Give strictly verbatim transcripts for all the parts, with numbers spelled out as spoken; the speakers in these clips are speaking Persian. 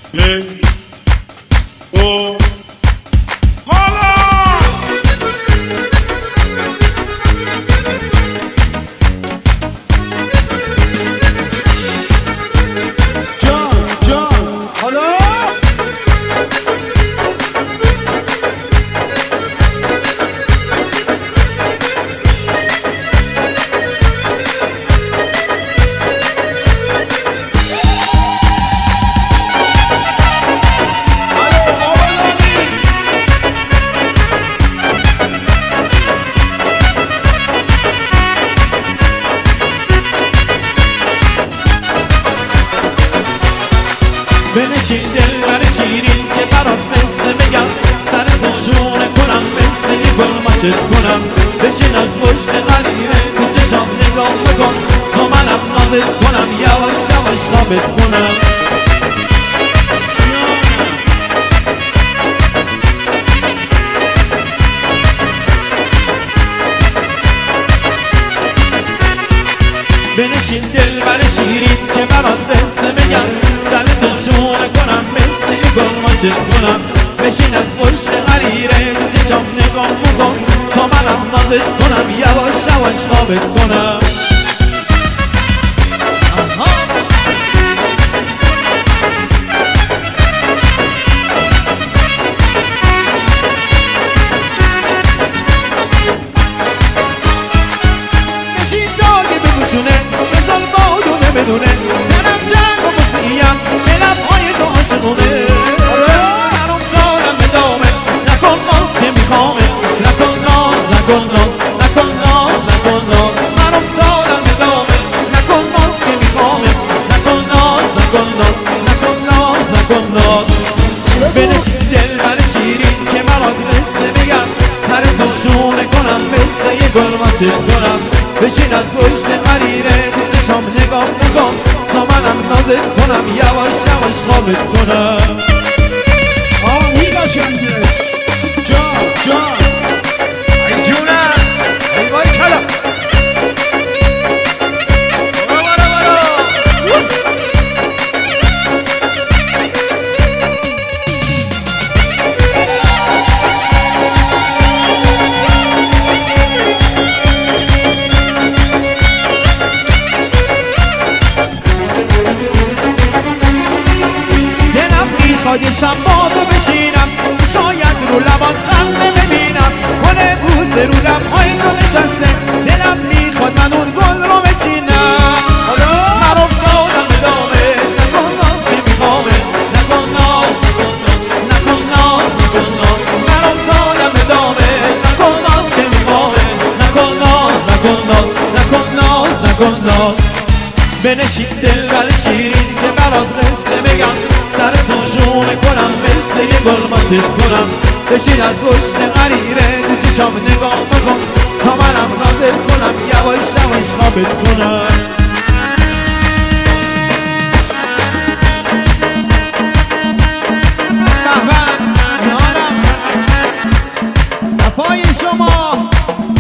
Hey, oh, holla! John, John, holla! بنشین دلبر شیرین که برات قصه بگم، سرتو شونه کنم مثل یه گل ماچت کنم. بشین از پشت قدیمه تو چشام نگاه بکن، تا منم نازت کنم یواش یواش خوابت کنم. بنشین دلبر شیرین که برات قصه بگم، سرتو شونه کنم مثل یه گل ماچت کنم. بشین از پشت قریره تو چشام نگاه بکن، تا منم نازت کنم یواش یواش خوابت کنم. بشین داگه بگوشونه بزار بادونه بدونه، تنم جنگ و بسیم به لبهای تو عاشقونه. برام دارم به دامه نکن باز که میخوامه، نکن ناز نکن ناز نکن ناز نکن ناز. برام دارم به دامه نکن باز که میخوامه، نکن ناز نکن ناز نکن ناز نکن ناز. بنشین دلبر شیرین که برات قصه بگم، سرتو شونه کنم مثل یه گل ماچت کنم. بشین از پشت قریره تو چشام نگاه بکن، تا منم نازت کنم یواش یواش خوابت کنم. آه این قشنگه. جان جان ای جونم ای وای کلا برو برو برو. میخواد یه شب با تو بشینم، شاید رو لبات خنده ببینم، کنه بوسه رو لبهای تو نشسته. دلم میخواد من اون گل رو بچینم. مرا افتادم به دامه نکن ناز که میخوامه، نکن ناز نکن ناز نکن ناز نکن ناز. مرا افتادم به دامه نکن ناز که میخوامه، نکن ناز نکن ناز نکن ناز نکن ناز. بنشین دلبر شیرین که برات قصه بگم، سرتو شونه کنم مثل یه گل ماچت کنم. بشین از پشت قریره تو چشام نگاه بکن، تا منم نازت کنم یواش یواش خوابت کنم. بهبه جانم صفای شما.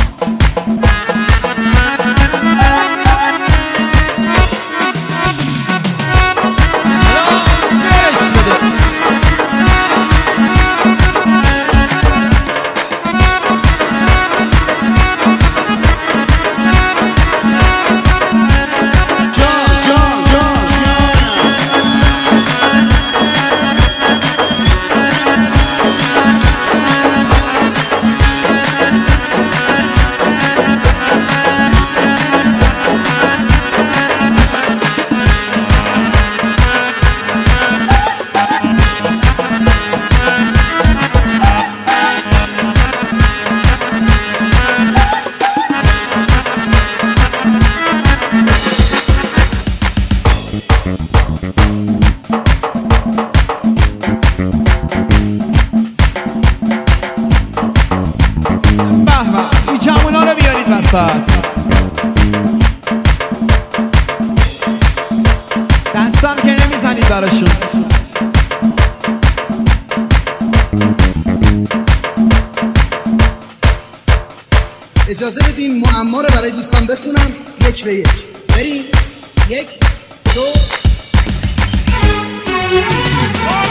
دستم که نمیزنید براشون. اجازه بدیم معما رو برای دوستان بخونم یک به یک. بریم. یک دو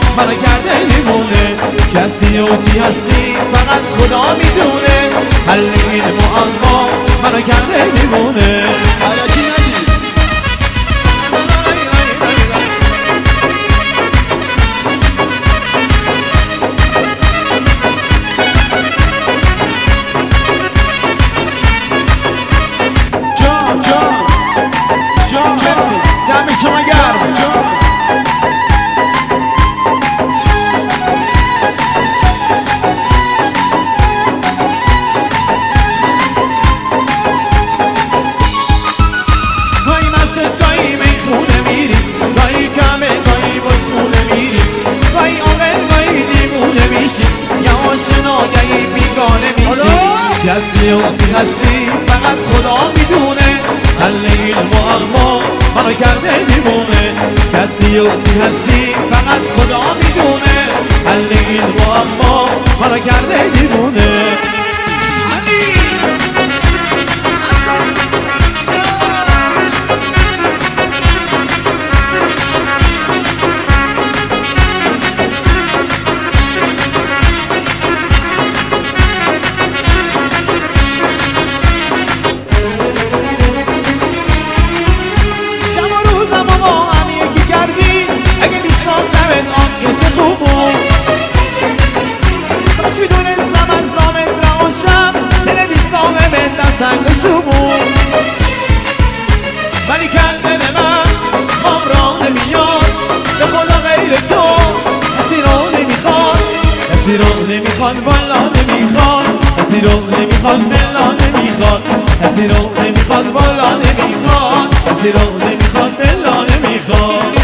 منو کرده دیوونه کسی و چی هستی فقط خدا میدونه حل این معما منو کرده دیوونه علکی نگی جان جان جان مرسی دم شما گرم جان گاهی مسجد گاهی میخونه میری گاهی کمه گاهی بطخونه میری گاهی عاقل گاهی دیوونه میشی یا آشنا گاهی بیگانه میشی کسی و چی هستی فقط خدا میدونه حل این معما منو کرده دیوونه کسی و چی هستی فقط خدا میدونه حل این معما منو کرده دیوونه سنگ و چوبون ولی کرد دل من خام را نمیاد به خدا غیر تو کسی رو نمیخواد کسی رو نمیخواد والا نمیخواد کسی رو نمیخواد بلا نمیخواد کسی رو نمیخواد والا نمیخواد کسی رو نمیخواد بلا نمیخواد